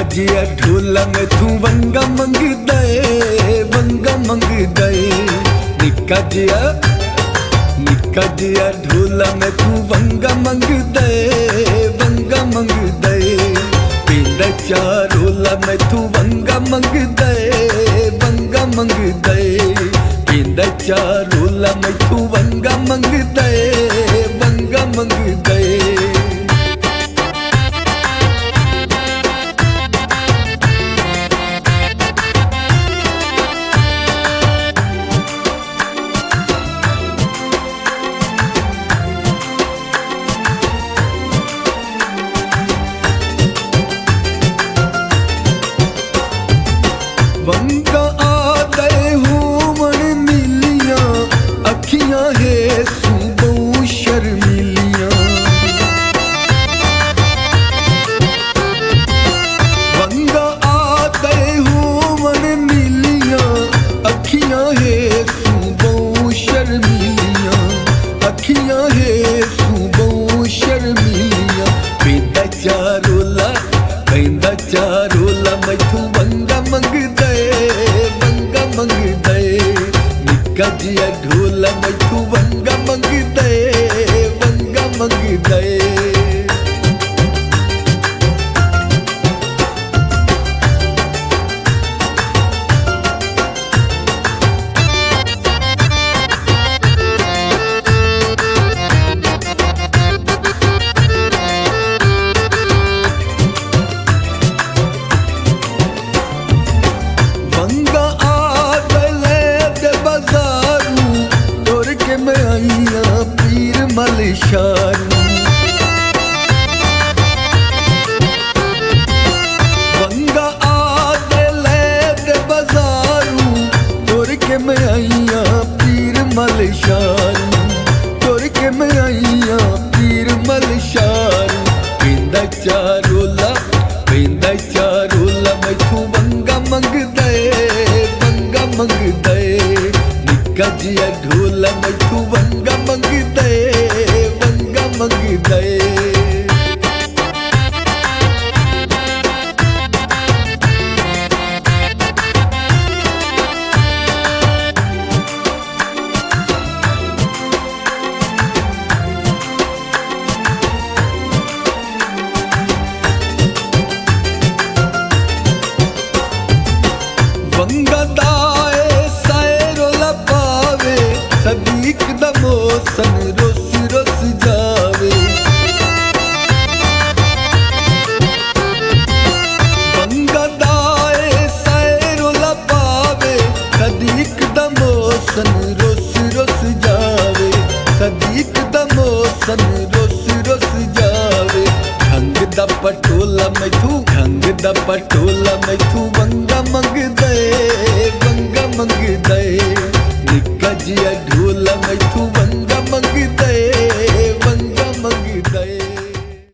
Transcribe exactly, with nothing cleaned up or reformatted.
निक्का जिया ढोला में तू वंगा मंग दे, वंगा मंग दे। निक्का जिया निक्का जिया ढोला में तू वंगा मंग दे, वंगा मंग दे। पींदा चार रोला में तू वंगा मंग दे, वंगा मंग दे। पींदा चार रोला में तू वंगा मंग दे, वंगा मंग दे। वंगा आदे हुमन मिलियां, अखियां है सुबह शर्मिलियां। वंगा आदे हुमन मिलियां, अखियां है सुबह शर्मिलियां, अखियां है सुबह शर्मिलियां। पींदा चारोला पींदा चारोला मैथू वंगा मंग दे, वंगा मंग दे। निक्का जिया ढोला मैथू वंगा मंग दे, वंगा मंग दे। वंगा आदले दे बाजारू, तोड़ के मैं आईया पीर मलशारू। वंगा आदले दे बाजारू, तोड़ के मैं आईया पीर मलशारू, तोड़ के मैं आईया पीर मलशारू। पींदा चारोला पींदा चारोला मैथू वंगा मंग दे, वंगा मंग दे। निक्का जिया ढोला मैथू वंगा मंग दे, वंगा मंग दे। वंगा दाए सायरोला पावे, सदीक दा मौसन रोस रोस जावे। वंगा दाए सायरोला पावे, सदीक दा मौसन रोस रोस जावे, सदीक दा मौसन रोस रोस जावे। ढंग दा पटोला मैथू ढंग दा पटोला मैथू वंगा मंग दे, वंगा मंग दे। निक्का जिया ढोला मैथू वंगा